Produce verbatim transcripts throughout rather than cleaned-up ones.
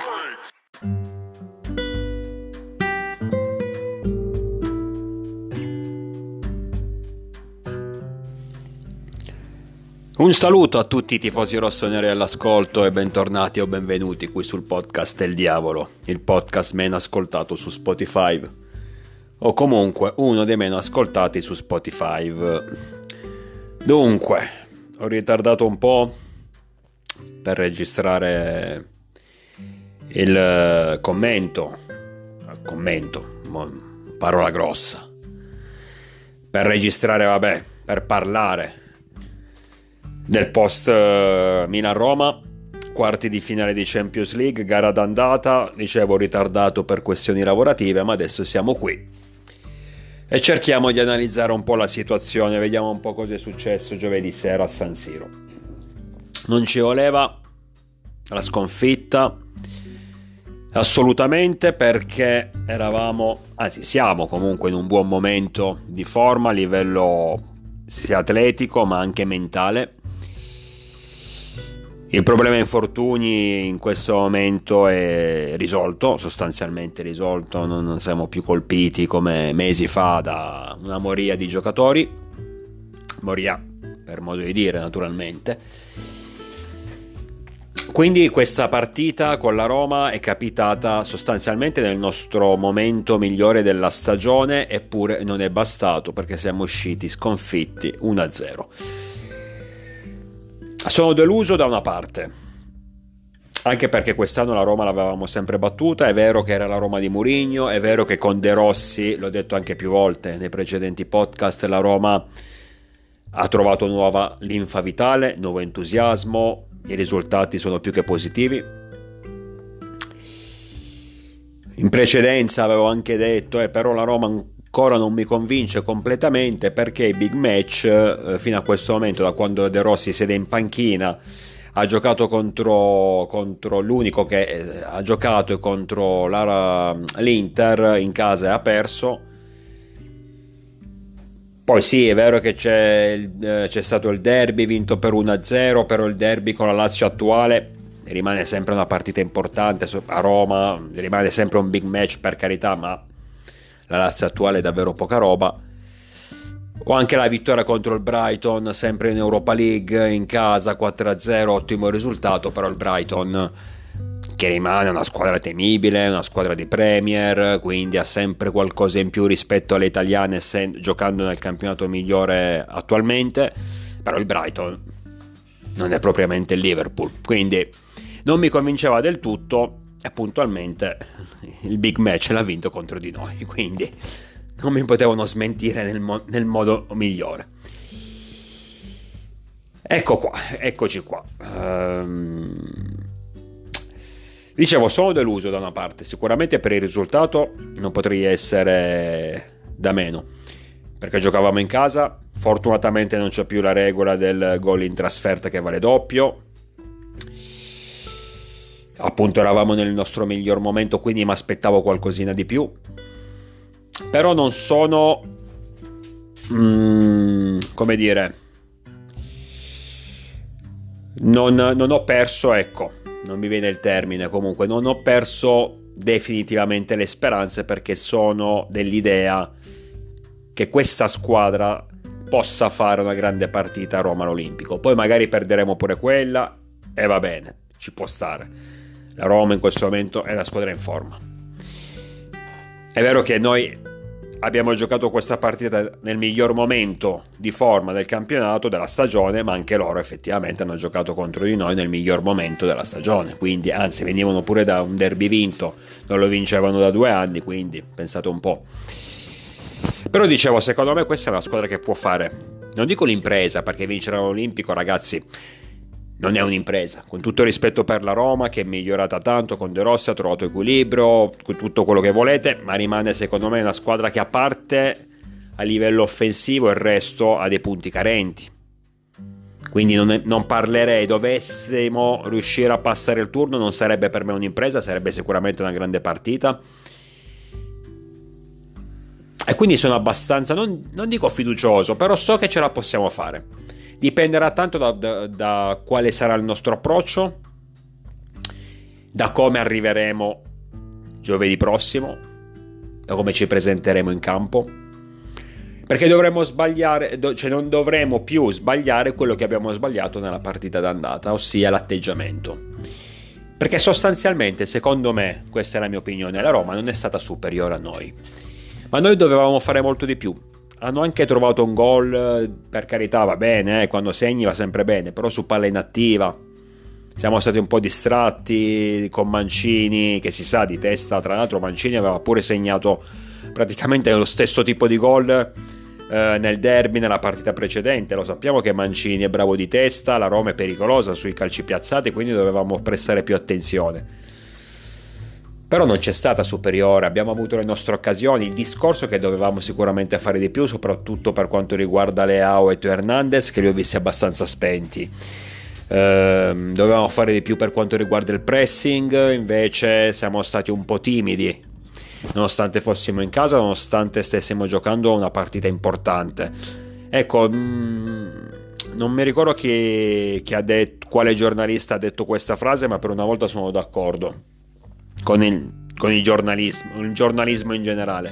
Un saluto a tutti i tifosi rossoneri all'ascolto e bentornati o benvenuti qui sul podcast del diavolo, il podcast meno ascoltato su Spotify, o comunque uno dei meno ascoltati su Spotify. Dunque, ho ritardato un po' per registrare il commento, commento, parola grossa, per registrare, vabbè, per parlare del post Milan-Roma, quarti di finale di Champions League, gara d'andata, dicevo ritardato per questioni lavorative, ma adesso siamo qui e cerchiamo di analizzare un po' la situazione, vediamo un po' cosa è successo giovedì sera a San Siro. Non ci voleva la sconfitta, assolutamente, perché eravamo, anzi siamo comunque in un buon momento di forma a livello sia atletico ma anche mentale. Il problema infortuni in questo momento è risolto, sostanzialmente risolto, non, non siamo più colpiti come mesi fa da una moria di giocatori, moria per modo di dire naturalmente. Quindi questa partita con la Roma è capitata sostanzialmente nel nostro momento migliore della stagione, eppure non è bastato perché siamo usciti sconfitti uno a zero. Sono deluso da una parte, anche perché quest'anno la Roma l'avevamo sempre battuta. È vero che era la Roma di Mourinho, è vero che con De Rossi, l'ho detto anche più volte nei precedenti podcast, la Roma ha trovato nuova linfa vitale, nuovo entusiasmo, i risultati sono più che positivi. In precedenza avevo anche detto, eh, però la Roma ancora non mi convince completamente, perché i big match eh, fino a questo momento, da quando De Rossi siede in panchina, ha giocato contro, contro l'unico che eh, ha giocato e contro la, l'Inter in casa e ha perso. Poi sì, è vero che c'è, eh, c'è stato il derby vinto per uno a zero, però il derby con la Lazio attuale rimane sempre una partita importante a Roma, rimane sempre un big match, per carità, ma la Lazio attuale è davvero poca roba. O anche la vittoria contro il Brighton, sempre in Europa League, in casa, quattro a zero, ottimo risultato, però il Brighton, che rimane una squadra temibile, una squadra di Premier, quindi ha sempre qualcosa in più rispetto alle italiane, sen- giocando nel campionato migliore attualmente, però il Brighton non è propriamente il Liverpool, quindi non mi convinceva del tutto. E puntualmente il big match l'ha vinto contro di noi, quindi non mi potevano smentire nel, mo- nel modo migliore. Ecco qua, eccoci qua. Um, dicevo, sono deluso da una parte, sicuramente per il risultato non potrei essere da meno, perché giocavamo in casa, fortunatamente non c'è più la regola del gol in trasferta che vale doppio. Appunto eravamo nel nostro miglior momento, quindi mi aspettavo qualcosina di più, però non sono mm, come dire non, non ho perso, ecco, non mi viene il termine, comunque non ho perso definitivamente le speranze, perché sono dell'idea che questa squadra possa fare una grande partita a Roma all'Olimpico. Poi magari perderemo pure quella e va bene, ci può stare. La Roma in questo momento è una squadra in forma. È vero che noi abbiamo giocato questa partita nel miglior momento di forma del campionato, della stagione, ma anche loro effettivamente hanno giocato contro di noi nel miglior momento della stagione, quindi anzi venivano pure da un derby vinto, non lo vincevano da due anni, quindi pensate un po'. Però dicevo, secondo me questa è una squadra che può fare, non dico l'impresa, perché vincere all'Olimpico, ragazzi, non è un'impresa, con tutto il rispetto per la Roma, che è migliorata tanto con De Rossi, ha trovato equilibrio, tutto quello che volete, ma rimane secondo me una squadra che, a parte a livello offensivo, il resto ha dei punti carenti. Quindi non, è, non parlerei, dovessimo riuscire a passare il turno, non sarebbe per me un'impresa, sarebbe sicuramente una grande partita. E quindi sono abbastanza, non, non dico fiducioso, però so che ce la possiamo fare. Dipenderà tanto da, da, da quale sarà il nostro approccio da come arriveremo giovedì prossimo, da come ci presenteremo in campo, perché dovremmo sbagliare, cioè non dovremo più sbagliare quello che abbiamo sbagliato nella partita d'andata, ossia l'atteggiamento. Perché sostanzialmente, secondo me, questa è la mia opinione, la Roma non è stata superiore a noi, ma noi dovevamo fare molto di più. Hanno anche trovato un gol, per carità, va bene, eh, quando segni va sempre bene, però su palla inattiva. Siamo stati un po' distratti con Mancini, che si sa di testa, tra l'altro Mancini aveva pure segnato praticamente lo stesso tipo di gol eh, nel derby nella partita precedente. Lo sappiamo che Mancini è bravo di testa, la Roma è pericolosa sui calci piazzati, quindi dovevamo prestare più attenzione. Però non c'è stata superiore, abbiamo avuto le nostre occasioni. Il discorso è che dovevamo sicuramente fare di più, soprattutto per quanto riguarda Leao e Teo Hernandez, che li ho visti abbastanza spenti. Uh, dovevamo fare di più per quanto riguarda il pressing, invece siamo stati un po' timidi, nonostante fossimo in casa, nonostante stessimo giocando una partita importante. Ecco, mh, non mi ricordo chi, chi ha detto, quale giornalista ha detto questa frase, ma per una volta sono d'accordo con il, con il giornalismo, il giornalismo in generale.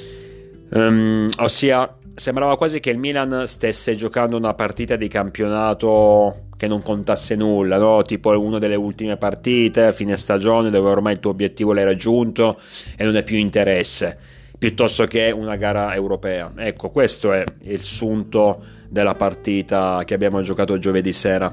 Um, ossia, sembrava quasi che il Milan stesse giocando una partita di campionato che non contasse nulla, no? Tipo una delle ultime partite, fine stagione, dove ormai il tuo obiettivo l'hai raggiunto e non è più interesse, piuttosto che una gara europea. Ecco, questo è il sunto della partita che abbiamo giocato giovedì sera.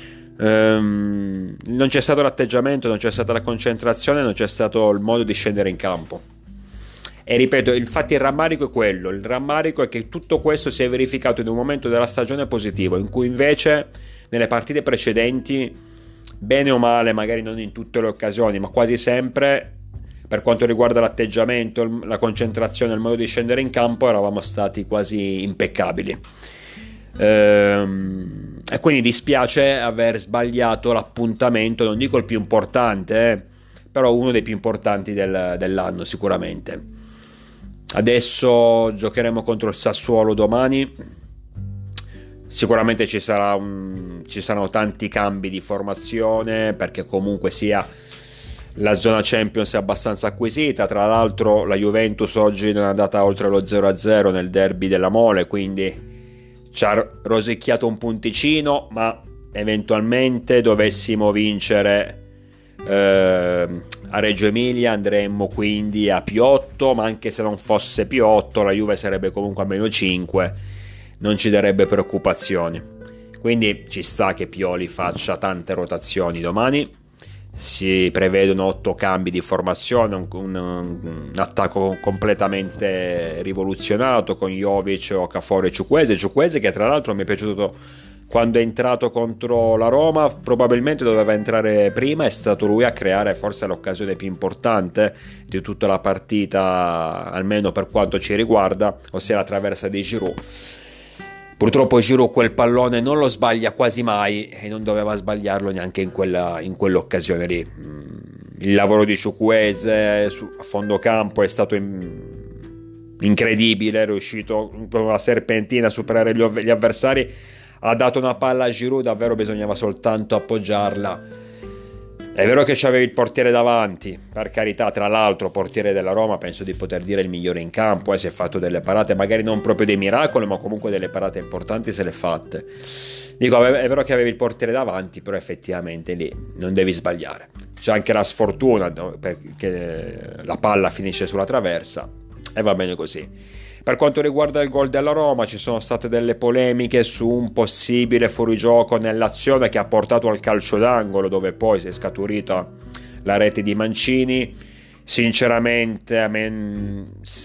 Um, non c'è stato l'atteggiamento, non c'è stata la concentrazione, non c'è stato il modo di scendere in campo. E ripeto, infatti il rammarico è quello, il rammarico è che tutto questo si è verificato in un momento della stagione positivo, in cui invece nelle partite precedenti, bene o male, magari non in tutte le occasioni, ma quasi sempre, per quanto riguarda l'atteggiamento, la concentrazione, il modo di scendere in campo, eravamo stati quasi impeccabili. Ehm, e quindi dispiace aver sbagliato l'appuntamento, non dico il più importante, eh, però uno dei più importanti del, dell'anno sicuramente. Adesso giocheremo contro il Sassuolo domani. Sicuramente ci sarà un, ci saranno tanti cambi di formazione, perché comunque sia la zona Champions è abbastanza acquisita. Tra l'altro la Juventus oggi non è andata oltre lo zero a zero nel derby della Mole, quindi ci ha rosicchiato un punticino, ma eventualmente dovessimo vincere eh, a Reggio Emilia andremmo quindi a più otto, ma anche se non fosse più otto la Juve sarebbe comunque a meno cinque, non ci darebbe preoccupazioni. Quindi ci sta che Pioli faccia tante rotazioni domani. Si prevedono otto cambi di formazione, un, un, un attacco completamente rivoluzionato con Jovic, Okafor e Chukwueze. Chukwueze che tra l'altro mi è piaciuto quando è entrato contro la Roma, probabilmente doveva entrare prima, è stato lui a creare forse l'occasione più importante di tutta la partita, almeno per quanto ci riguarda, ossia la traversa di Giroud. Purtroppo Giroud quel pallone non lo sbaglia quasi mai e non doveva sbagliarlo neanche in, quella, in quell'occasione lì. Il lavoro di Chukwueze a fondo campo è stato in, incredibile, è riuscito con una serpentina a superare gli, gli avversari, ha dato una palla a Giroud, davvero bisognava soltanto appoggiarla. È vero che c'avevi il portiere davanti, per carità, tra l'altro portiere della Roma, penso di poter dire il migliore in campo, eh, si è fatto delle parate, magari non proprio dei miracoli, ma comunque delle parate importanti se le fatte. Dico, è vero che avevi il portiere davanti, però effettivamente lì non devi sbagliare. C'è anche la sfortuna, no? Perché la palla finisce sulla traversa e va bene così. Per quanto riguarda il gol della Roma, ci sono state delle polemiche su un possibile fuorigioco nell'azione che ha portato al calcio d'angolo, dove poi si è scaturita la rete di Mancini. Sinceramente, a me,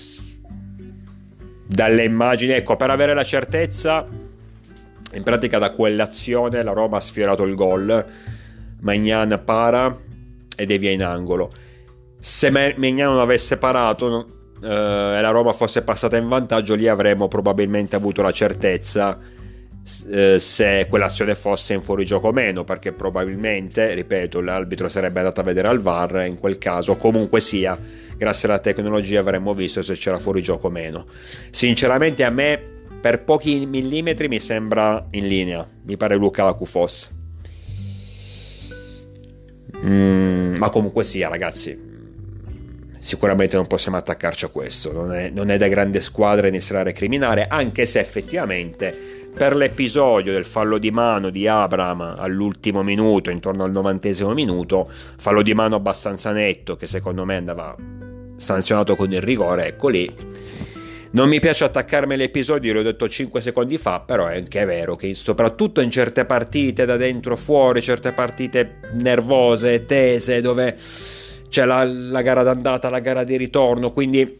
dalle immagini, ecco, per avere la certezza, in pratica da quell'azione la Roma ha sfiorato il gol. Maignan para e devia in angolo. Se Maignan non avesse parato e uh, la Roma fosse passata in vantaggio, lì avremmo probabilmente avuto la certezza uh, se quell'azione fosse in fuorigioco o meno, perché probabilmente, ripeto, l'arbitro sarebbe andato a vedere al V A R, in quel caso comunque sia, grazie alla tecnologia avremmo visto se c'era fuorigioco o meno. Sinceramente a me per pochi millimetri mi sembra in linea, mi pare Lukaku fosse. Mm, ma comunque sia, ragazzi, sicuramente non possiamo attaccarci a questo. Non è, non è da grande squadra iniziare a recriminare, anche se effettivamente per l'episodio del fallo di mano di Abraham all'ultimo minuto, intorno al novantesimo minuto, fallo di mano abbastanza netto che secondo me andava sanzionato con il rigore, ecco lì. Non mi piace attaccarmi all'episodio, l'ho detto cinque secondi fa, però è anche vero che soprattutto in certe partite da dentro fuori, certe partite nervose, tese, dove c'è la, la gara d'andata, la gara di ritorno, quindi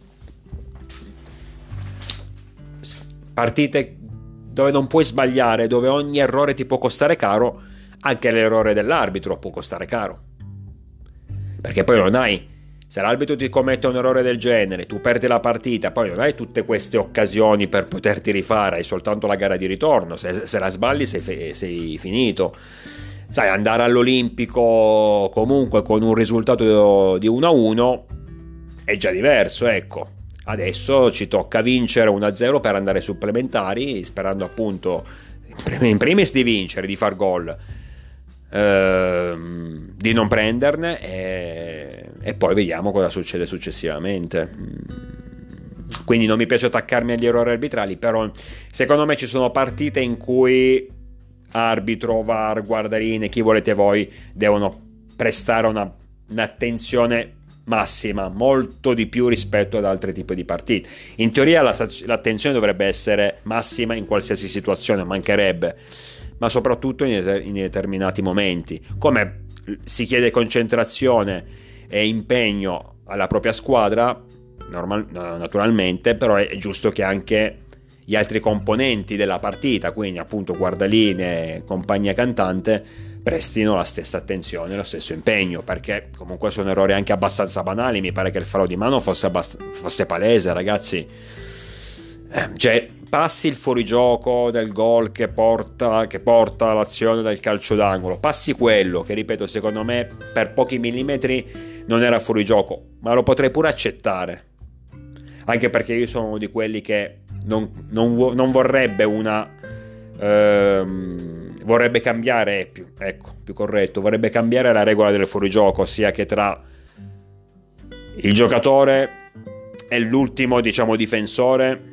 partite dove non puoi sbagliare, dove ogni errore ti può costare caro, anche l'errore dell'arbitro può costare caro. Perché poi non hai, se l'arbitro ti commette un errore del genere, tu perdi la partita, poi non hai tutte queste occasioni per poterti rifare, hai soltanto la gara di ritorno, se, se la sbagli sei, sei finito. Sai, andare all'Olimpico comunque con un risultato di uno a uno è già diverso, ecco. Adesso ci tocca vincere uno a zero per andare ai supplementari, sperando appunto in primis di vincere, di far gol, ehm, di non prenderne e, e poi vediamo cosa succede successivamente. Quindi non mi piace attaccarmi agli errori arbitrali, però secondo me ci sono partite in cui arbitro, V A R, guardaline, chi volete voi, devono prestare una, un'attenzione massima, molto di più rispetto ad altri tipi di partite. In teoria la, l'attenzione dovrebbe essere massima in qualsiasi situazione, mancherebbe, ma soprattutto in, in determinati momenti. Come si chiede concentrazione e impegno alla propria squadra, normal, naturalmente, però è giusto che anche gli altri componenti della partita, quindi appunto guardaline, compagnia cantante, prestino la stessa attenzione, lo stesso impegno, perché comunque sono errori anche abbastanza banali. Mi pare che il fallo di mano fosse, abbast- fosse palese, ragazzi. Eh, cioè, passi il fuorigioco del gol che porta, che porta all'azione del calcio d'angolo, passi quello che, ripeto, secondo me per pochi millimetri non era fuorigioco, ma lo potrei pure accettare, anche perché io sono uno di quelli che non, non, non vorrebbe una ehm, vorrebbe cambiare più, ecco, più corretto, vorrebbe cambiare la regola del fuorigioco, ossia che tra il giocatore e l'ultimo, diciamo, difensore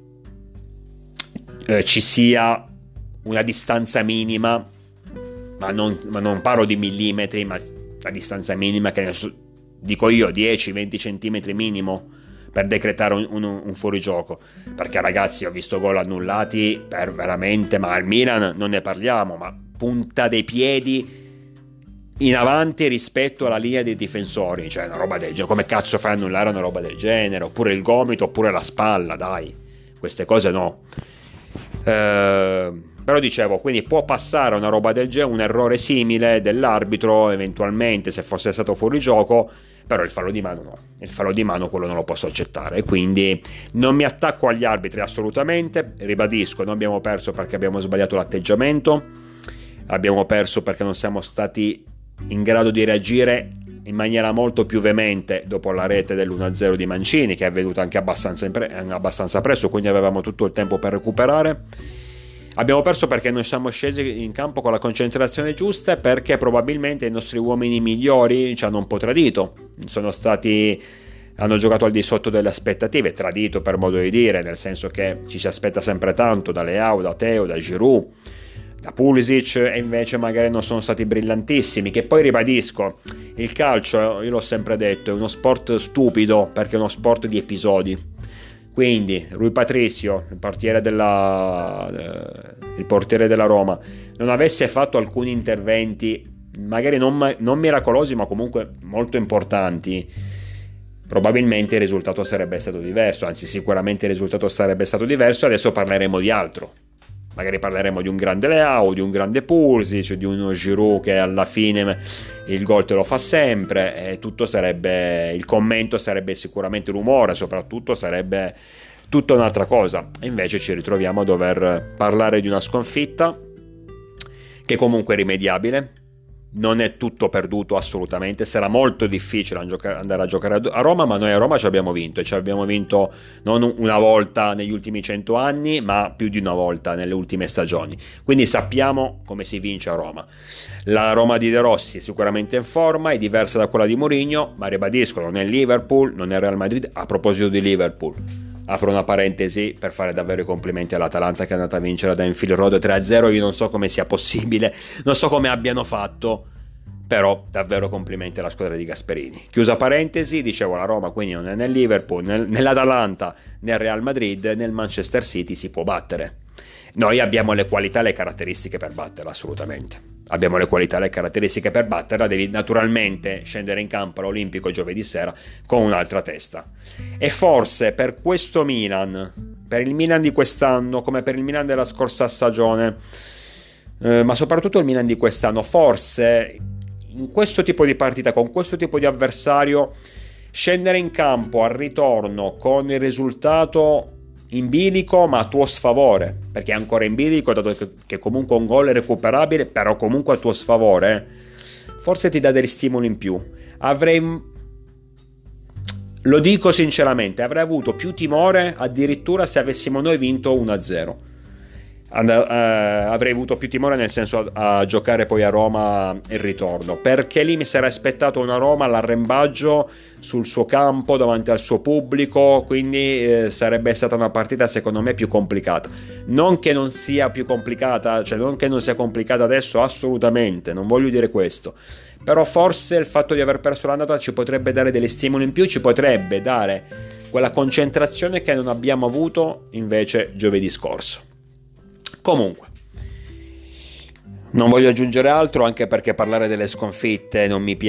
eh, ci sia una distanza minima, ma non, ma non parlo di millimetri, ma la distanza minima che dico io dieci venti centimetri minimo per decretare un, un, un fuorigioco. Perché ragazzi, ho visto gol annullati per veramente, ma al Milan non ne parliamo, ma punta dei piedi in avanti rispetto alla linea dei difensori, cioè una roba del genere. Come cazzo fai a annullare una roba del genere? Oppure il gomito, oppure la spalla, dai, queste cose no. Eh, però dicevo, quindi può passare una roba del genere, un errore simile dell'arbitro eventualmente se fosse stato fuorigioco, però il fallo di mano no, il fallo di mano quello non lo posso accettare, quindi non mi attacco agli arbitri assolutamente. Ribadisco, non abbiamo perso perché abbiamo sbagliato l'atteggiamento, abbiamo perso perché non siamo stati in grado di reagire in maniera molto più veemente dopo la rete dell'uno a zero di Mancini, che è avvenuta anche abbastanza, pre- abbastanza presto, quindi avevamo tutto il tempo per recuperare. Abbiamo perso perché non siamo scesi in campo con la concentrazione giusta, perché probabilmente i nostri uomini migliori ci hanno un po' tradito, sono stati, hanno giocato al di sotto delle aspettative, tradito per modo di dire, nel senso che ci si aspetta sempre tanto da Leao, da Teo, da Giroud, da Pulisic, e invece magari non sono stati brillantissimi. Che poi ribadisco, il calcio, io l'ho sempre detto, è uno sport stupido perché è uno sport di episodi. Quindi Rui Patricio, il portiere della eh, il portiere della Roma, non avesse fatto alcuni interventi magari non, non miracolosi, ma comunque molto importanti, probabilmente il risultato sarebbe stato diverso, anzi sicuramente il risultato sarebbe stato diverso. Adesso parleremo di altro, magari parleremo di un grande Leao, di un grande Pulisic, di uno Giroud che alla fine il gol te lo fa sempre, e tutto sarebbe, il commento sarebbe sicuramente l'umore, soprattutto sarebbe tutta un'altra cosa. E invece ci ritroviamo a dover parlare di una sconfitta che comunque è rimediabile, non è tutto perduto assolutamente, sarà molto difficile andare a giocare a Roma, ma noi a Roma ci abbiamo vinto, e ci abbiamo vinto non una volta negli ultimi cento anni, ma più di una volta nelle ultime stagioni, quindi sappiamo come si vince a Roma. La Roma di De Rossi è sicuramente in forma, è diversa da quella di Mourinho, ma ribadisco, non è Liverpool, non è Real Madrid. A proposito di Liverpool, apro una parentesi per fare davvero i complimenti all'Atalanta, che è andata a vincere da Anfield Road tre a zero. Io non so come sia possibile, non so come abbiano fatto, però davvero complimenti alla squadra di Gasperini. Chiusa parentesi, dicevo, la Roma quindi non è nel Liverpool, nel, nell'Atalanta, nel Real Madrid, nel Manchester City si può battere. Noi abbiamo le qualità e le caratteristiche per batterla, assolutamente. Abbiamo le qualità e le caratteristiche per batterla, devi naturalmente scendere in campo all'Olimpico giovedì sera con un'altra testa. E forse per questo Milan, per il Milan di quest'anno, come per il Milan della scorsa stagione, eh, ma soprattutto il Milan di quest'anno, forse in questo tipo di partita, con questo tipo di avversario, scendere in campo al ritorno con il risultato in bilico ma a tuo sfavore, perché è ancora in bilico, dato che, che comunque un gol è recuperabile, però comunque a tuo sfavore, forse ti dà degli stimoli in più. Avrei, lo dico sinceramente, avrei avuto più timore addirittura se avessimo noi vinto uno a zero. And, uh, avrei avuto più timore, nel senso, a, a giocare poi a Roma il ritorno, perché lì mi sarei aspettato una Roma all'arrembaggio sul suo campo davanti al suo pubblico, quindi eh, sarebbe stata una partita secondo me più complicata. Non che non sia più complicata, cioè non che non sia complicata adesso, assolutamente, non voglio dire questo, però forse il fatto di aver perso l'andata ci potrebbe dare degli stimoli in più, ci potrebbe dare quella concentrazione che non abbiamo avuto invece giovedì scorso. Comunque, non voglio aggiungere altro, anche perché parlare delle sconfitte non mi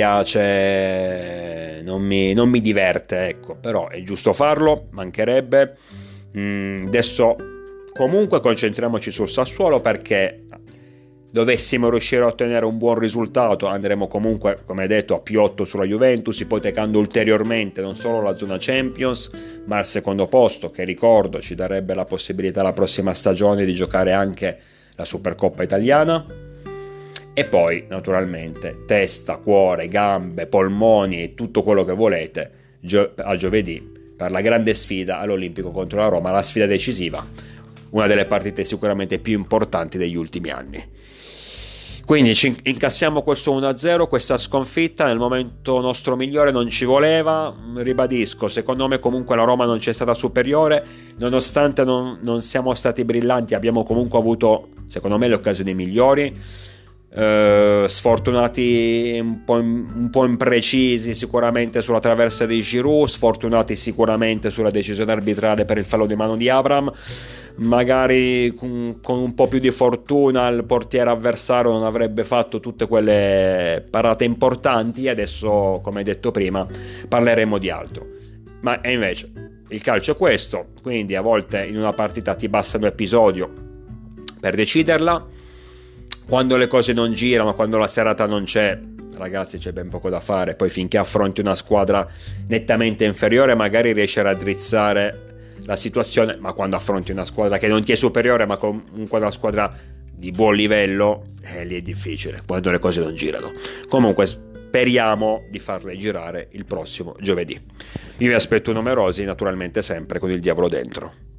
piace, non mi, non mi diverte, ecco, però è giusto farlo, mancherebbe. Mm, adesso comunque concentriamoci sul Sassuolo, perché dovessimo riuscire a ottenere un buon risultato andremo comunque, come detto, a più otto sulla Juventus, ipotecando ulteriormente non solo la zona Champions ma il secondo posto, che ricordo ci darebbe la possibilità la prossima stagione di giocare anche la Supercoppa italiana. E poi naturalmente testa, cuore, gambe, polmoni e tutto quello che volete gio- a giovedì per la grande sfida all'Olimpico contro la Roma, la sfida decisiva, una delle partite sicuramente più importanti degli ultimi anni. Quindi ci incassiamo questo uno a zero, questa sconfitta nel momento nostro migliore, non ci voleva, ribadisco, secondo me comunque la Roma non c'è stata superiore, nonostante non, non siamo stati brillanti, abbiamo comunque avuto secondo me le occasioni migliori, eh, sfortunati un po', un po' imprecisi sicuramente sulla traversa di Giroud, sfortunati sicuramente sulla decisione arbitrale per il fallo di mano di Abraham. Magari con, con un po' più di fortuna il portiere avversario non avrebbe fatto tutte quelle parate importanti, e adesso, come detto prima, parleremo di altro. Ma e invece il calcio è questo, quindi a volte in una partita ti basta un episodio per deciderla. Quando le cose non girano, quando la serata non c'è, ragazzi, c'è ben poco da fare. Poi finché affronti una squadra nettamente inferiore magari riesci a raddrizzare la situazione, ma quando affronti una squadra che non ti è superiore ma comunque una squadra di buon livello, eh, lì è difficile, quando le cose non girano. Comunque speriamo di farle girare il prossimo giovedì. Io vi aspetto numerosi, naturalmente sempre con il diavolo dentro.